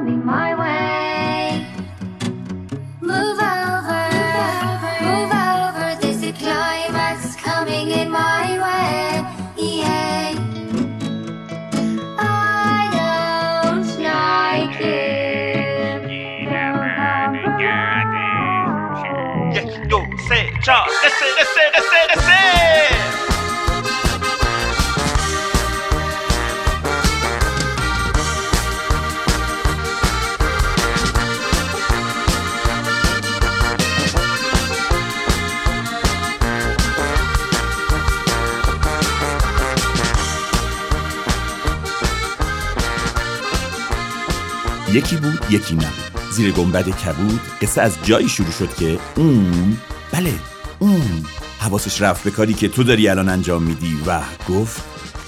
coming my way. Move over, move over. There's a climax coming in my way. Yeah. I don't like it. یک دو سه چهار قصه قصه قصه قصه. یکی بود یکی نبود. زیر گنبد کبود قصه از جایی شروع شد که اون حواسش رفت به کاری که تو داری الان انجام میدی و گفت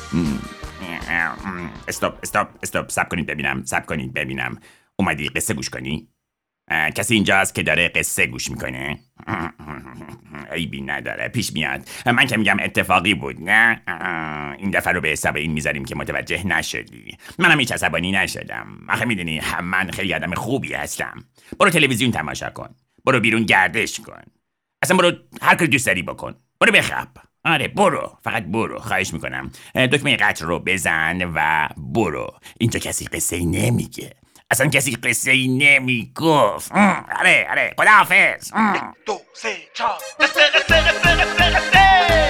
استاپ سب کنید ببینم اومدی قصه گوش کنی؟ کسی اینجا هست که داره قصه گوش میکنه؟ عیبی نداره، پیش میاد. من که میگم اتفاقی بود، نه؟ این دفعه رو به حساب این میذاریم که متوجه نشدی. منم هیچ عصبانی نشدم. آخه میدونی من خیلی آدم خوبی هستم. برو تلویزیون تماشا کن، برو بیرون گردش کن، اصلا برو هر کاری دوست داری بکن، برو بخواب. آره برو، فقط برو، خواهش میکنم. دکمه قطع رو بزن و برو. اینجا کسی قصه ای نمیگه، اصلا کسی قصه ای نمیگفت. آره خداحافظ. 1 2 3 4 قصه قصه قصه قصه قصه.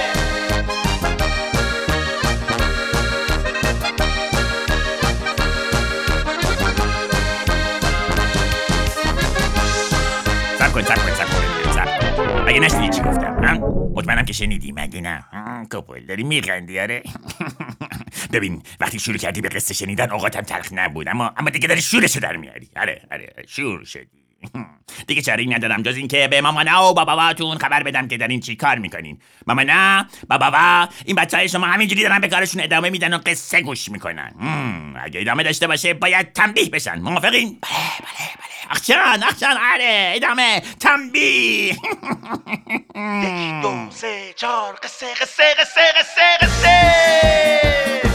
سب کن. اگه نشنیدی چی گفتم؟ مطمئنم که شنیدی، مگه نه؟ کپل داری میخندی؟ آره. ببین وقتی شروع کردی به قصه شنیدن اوقاتم تلخ نبود، اما دیگه داری شورشو در میاری. آره شور شدی. دیگه چاره‌ای ندارم جز این که به مامانا و باباواتون خبر بدم که دارین چی کار میکنین. مامانا، باباوا، این بچهای شما همینجوری دارن به کارشون ادامه میدن و قصه گوش میکنن. اگه ادامه داشته باشه باید تنبیه بشن. موافقین؟ بله. اخشان، آره ادامه، تنبیه. 1 2 3 4 قصه قصه قصه قصه قصه.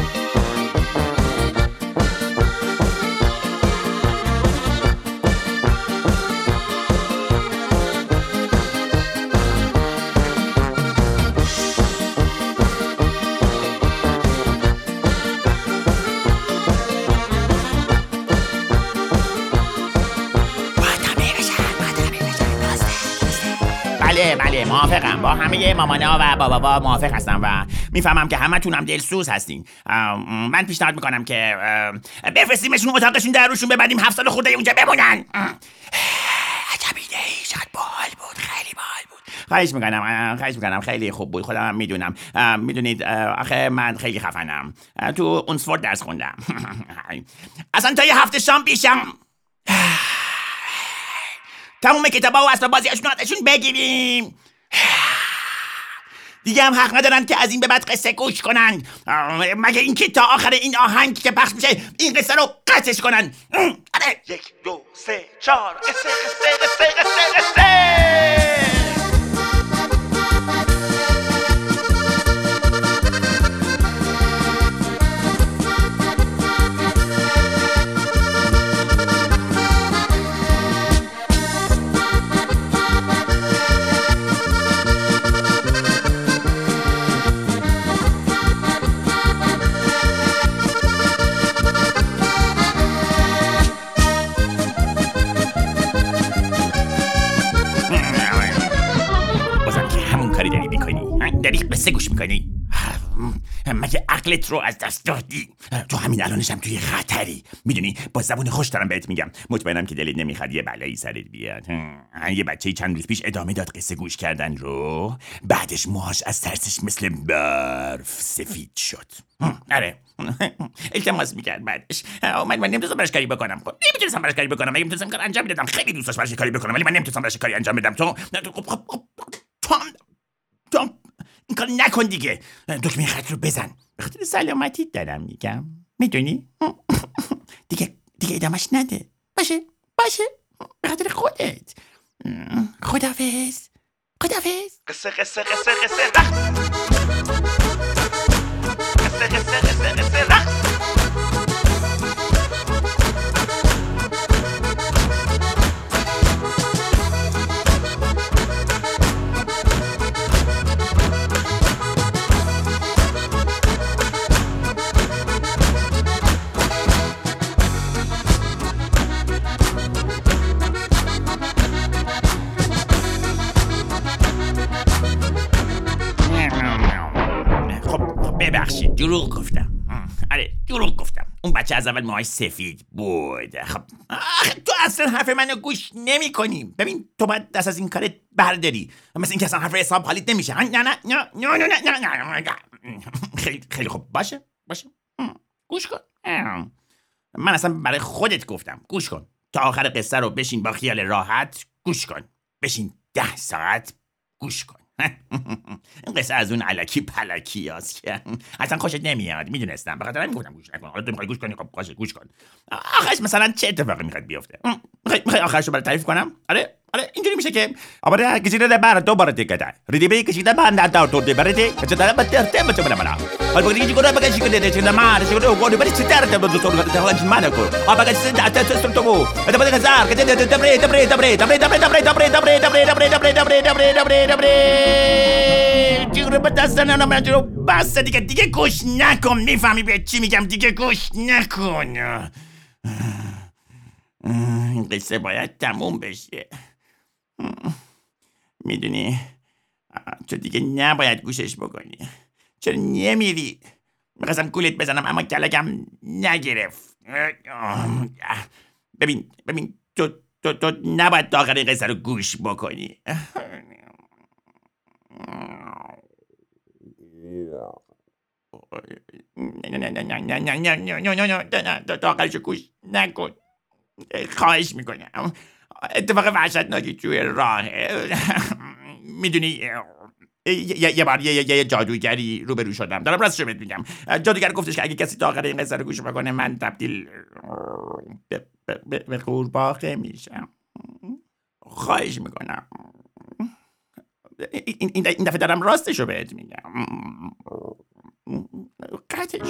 بله موافقم. با همه مامانا و بابا موافق هستم و میفهمم که همتونم دلسوز هستین. من پیشنهاد میکنم که بفرستیمشون اتاقشون در روشون ببریم 7 سال خورده اونجا بمونن. عجب ایده‌ای، شاید باحال بود، خیلی باحال بود. خواهش میکنم خیلی خوب بود. خودم هم میدونم. میدونید آخه من خیلی خفنم. تو اونسفورد درس خوندم. اصلا تا یه هفته شام پیشم تموم کتابا و اسباب بازیاشون ازشون بگیریم. دیگه هم حق ندارن که از این به بعد قصه گوش کنن، مگه اینکه تا آخر این آهنگ که پخش میشه این قصه رو قطعش کنن. 1 2 3 4 قصه قصه قصه قصه قصه. داری قصه گوش میکنی؟ مگه عقلت رو از دست دادی؟ تو همین الانشم توی خطری. میدونی با زبون خوش دارم بهت میگم. مطمئنم که دلت نمیخواد یه بلایی سرت بیاد. یه بچه چند روز پیش ادامه داد قصه گوش کردن رو، بعدش موهاش از ترسش مثل برف سفید شد. آره التماس میکرد بعدش. من نمیتونستم براش کاری بکنم. نمیتونستم براش کاری بکنم. اگه میتونستم کار انجام میدادم. خیلی دوست داشتم براش کاری بکنم ولی من نمیتونستم براش کاری انجام بدم. تو این کار نکن دیگه. دکمه خط رو بزن. به خاطر سلامتی دارم میگم، میدونی؟ دیگه ادامش نده. باشه به خاطر خودت. خداحافظ. قصه قصه قصه قصه رقص. قصه قصه قصه قصه رقص. ببخشید دروغ گفتم. آره دروغ گفتم. اون بچه از اول موهاش سفید بود. خب تو اصلا حرف منو گوش نمی کنی. ببین تو باید دست از این کارت برداری. مثل این که اصلا حرف حساب حالیت نمیشه. نه نه نه نه نه نه نه نه. خیلی خوب باشه گوش کن. من اصلا برای خودت گفتم گوش کن. تا آخر قصه رو بشین با خیال راحت گوش کن. بشین 10 ساعت گوش کن. این قصه از اون الکی پلکی هست که اصلا خوشت نمیاد. میدونستم بخاطر همین گفتم گوش نکن. حالا تو میخوای گوش کنی خب باشه گوش کن. آخرش مثلا چه اتفاقی میخواد بیفته؟ میخوای آخرش رو برات تعریف کنم؟ آره اینجوری میشه که آباره کشیده ده بار دو بار دیگه ریدی به کشیده بند داور تو ده برده چه داره بترته بچه بلا حالا بگی چیکار بگی چیکار ده چه ما چه رو گونی بری چه ترته دو تو ده حالا چی مانه کو آبا کشیده ده تو تو بو ده بده هزار که ده جیگر به دست نه من جو بس دیگه گوش نکن. میفهمی به چی میگم؟ دیگه گوش نکن. این قصه باید تموم بشه. میدونی تو دیگه نباید گوشش بکنی. چرا نمیری؟ میخواستم گولت بزنم اما کلکم نگرفت. ببین تو نباید تا آخر قصه رو گوش بکنی. نه تا آخرش گوش نکن. خواهش میکنم. اتفاق وحشتناکی توی راهه. میدونی یه بار یه جادوگری روبرو شدم. دارم راستشو بهت میگم. جادوگر گفتش که اگه کسی تا آخر این قصه رو گوش بکنه من تبدیل به قورباغه میشم. خواهش میکنم. این دفعه دارم راستشو بهت میگم. قطعش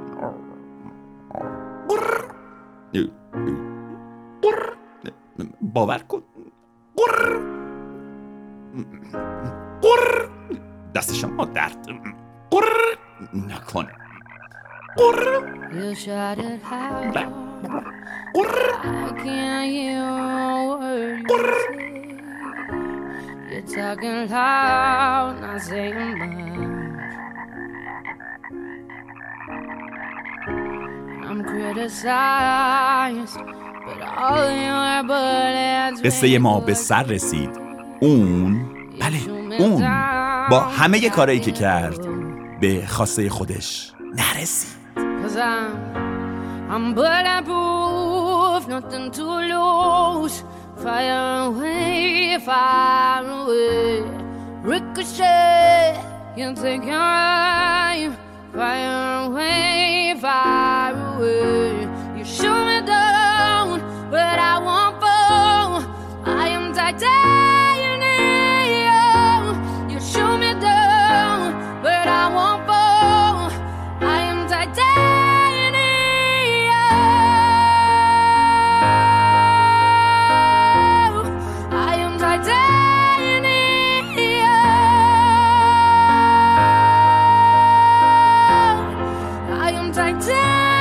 باور کن. دست شما درد نکنه. You shut it out. I can't hear a word you say. You're talking loud, not saying much. I'm criticized, but all your bullets. قصه ما به سر رسید. اون با همه کارهایی که کرد به خواسته خودش نرسید. Cause I'm bulletproof, nothing to lose. Fire away, fire away. Ricochet, you take your aim. Fire away, fire away. You shoot me down, but I won't fall. I am titanium. You shoot me down, but I won't fall. I am titanium. I am titanium. I am titanium.